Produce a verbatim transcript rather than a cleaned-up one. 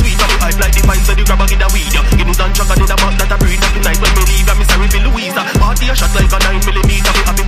sweet. Me hype like the vine, so the grabber get a weed. Guineas and chugga, did a mouth that a breed. Every night when me leave, I'm sorry for Louisa. Party a shot like a nine millimeter. Me happy